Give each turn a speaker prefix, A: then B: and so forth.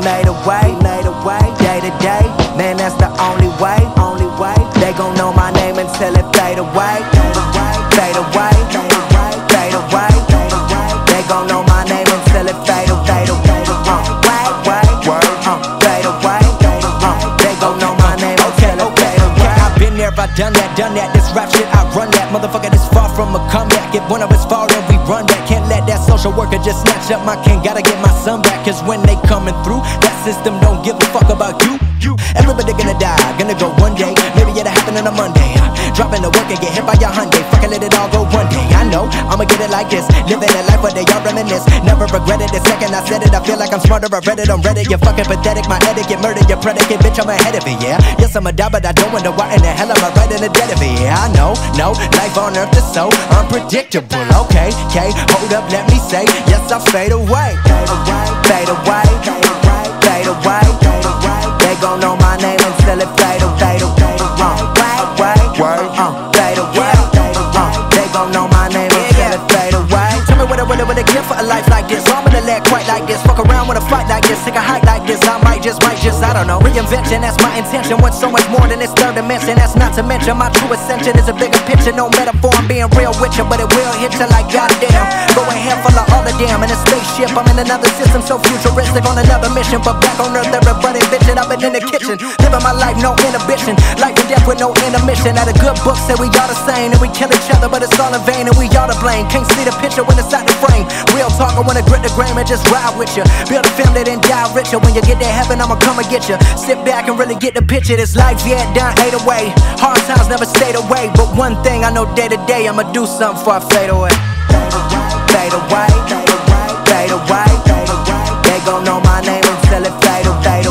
A: made a way, day to day. Man, that's the only way. They gon' know my name until it fade away, fade away, fade away. They gon' know my name until it fade away, fade away. They gon' know my name until it fade away.
B: I've been there, I done that. This rap shit, I run that. Motherfucker, this far from a comeback. If one of us fall, then we run back. Can't let that social worker just snatch up my cane. Gotta get my son back, cause when they coming through, that system don't give a fuck about you. Everybody gonna die, gonna go one day. Maybe it'll happen on a Monday. Dropping the work and get hit by your Hyundai. Fucking let it all go one day. I know, I'ma get it like this. Living a life where they all reminisce. Never regretted the second I said it. I feel like I'm smarter, I read it on Reddit. You're fucking pathetic, my etiquette, murder your predicate. Bitch, I'm ahead of it, yeah. Yes, I'ma die, but I don't wonder why in the hell am I right in the dead of it. Yeah, I know, no, life on earth is so unpredictable. Okay, hold up, let me say, yes, I fade away.
A: Fade away, fade away. They gon' know my name until it fade away, fade away. They gon' know my name until it fade away.
B: Tell me what I give for a life like this. I'm gonna let quite like this. Fuck around with a fight like this. Take a hike like this. I might just, I don't know. Reinvention, that's my intention. Want so much more than this third dimension. That's not to mention my true ascension is a bigger picture. No metaphor, I'm being real with you, but it will hit you like goddamn. Go ahead, full of all the damn. In a spaceship, I'm in another system so futuristic on another mission. But back on earth, everybody bitchin'. I've been in the kitchen, living my life, no inhibition. Life and death with no intermission. At a good book said we all the same, and we kill each other, but it's all in vain, and we all to blame. Can't see the picture when it's out the frame. Real talk, I wanna grit the grain and just ride with you. Build a family, then die richer. When you get to heaven, I'ma come and get you. Sit back and really get the picture. This life, yeah, done ate away. Hard times never stayed away. But one thing I know day to day, I'ma do something before I fade away.
A: Fade away, fade away. They gon' know my name until it fade away.